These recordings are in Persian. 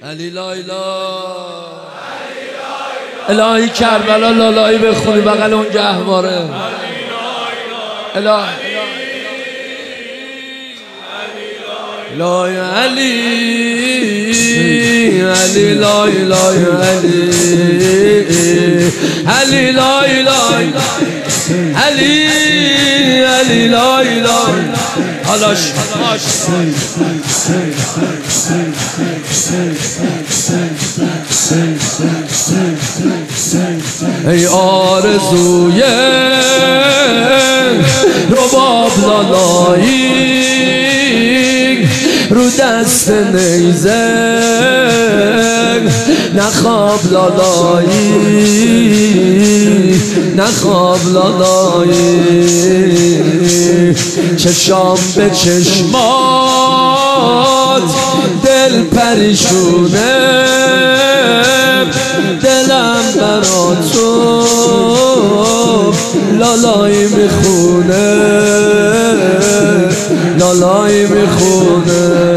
علی لایلا الهی کربلا لالایی بخونی بغل اون گهواره. الهی لای علی علی لای لای علی علی لای لای علی علی لای لای حالاش ای آرزوی رباب لالایی رو دست نیزه نخواب لالایی نخواب لالایی چشام به چشمات دل پریشونه دلم برا تو لالایی میخونه لالایی میخونه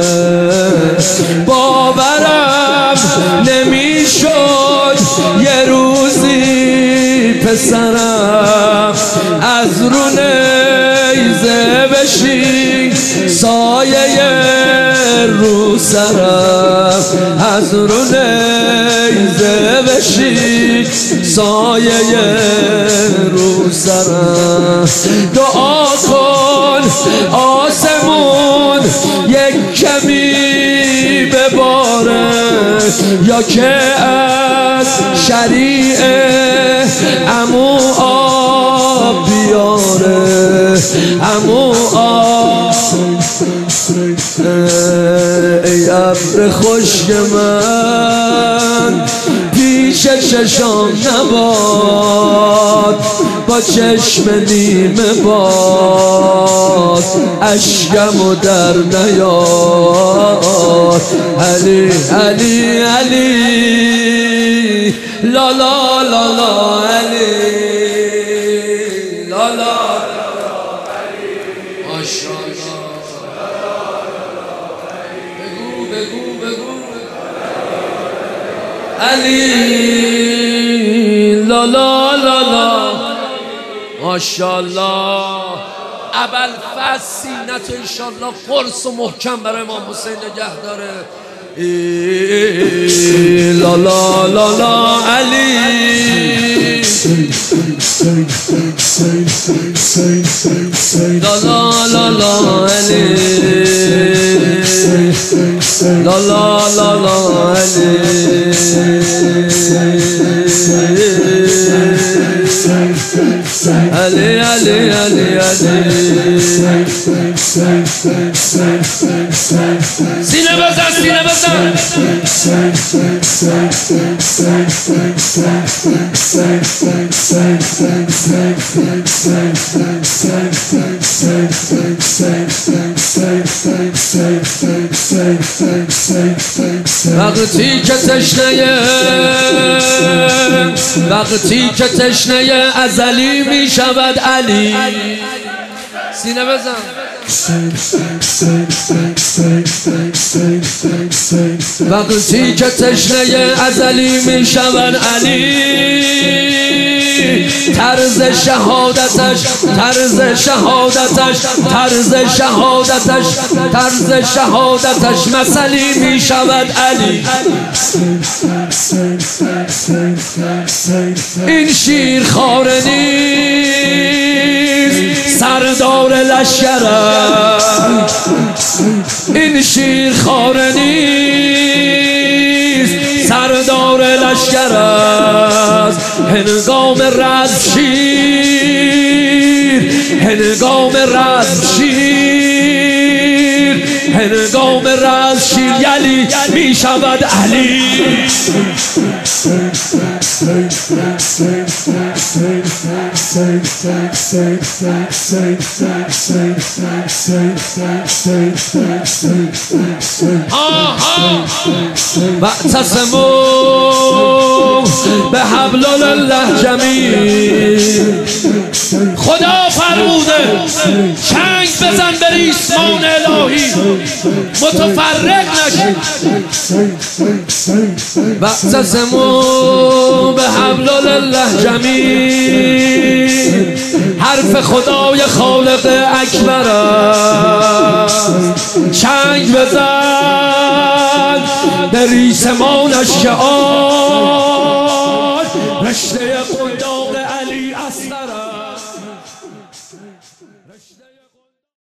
باورم نمیشد یه روزی پسرم از رو نیزه بشی سایه رو سرم از رو نیزه بشی سایه رو سرم دعا کن آسمون یک کمی بباره یا که از شریع عمو آب بیاره عمو آب ای ابر خشک من پیش چشام نباد با چشم نیمه باز اشکمو در نیار علی علی علی لا لا لا لا علی لا لا ماشاءالله بگو علی لا لا لا لا ماشاءالله ابوالفضل سینتو انشالله قرص و محکم برای امام حسین نگه داره. لا لا لا لا علی لا لا لا لا علی لا لا لا لا علی علی علی علی علی سینه بزن سینه بزن وقتی که تشنه ازلی می شود علی سینه بزن وقتی که تشنه ازلی می شود علی طرز شهادتش مثلی می شود علی این شیر خاره نیست سردار لشکرم این شیر خاره نیست سردار لشکر است هنگام رزم شیر یلی می شود علی واعتصموا بحبل الله جمیع. خدا فرموده چنگ بزن به ریسمان الهی، متفرق نشید. واعتصموا بحبل الله جمیع. حرف خدای خالق اکبر چنگ بزن به ریسمانش که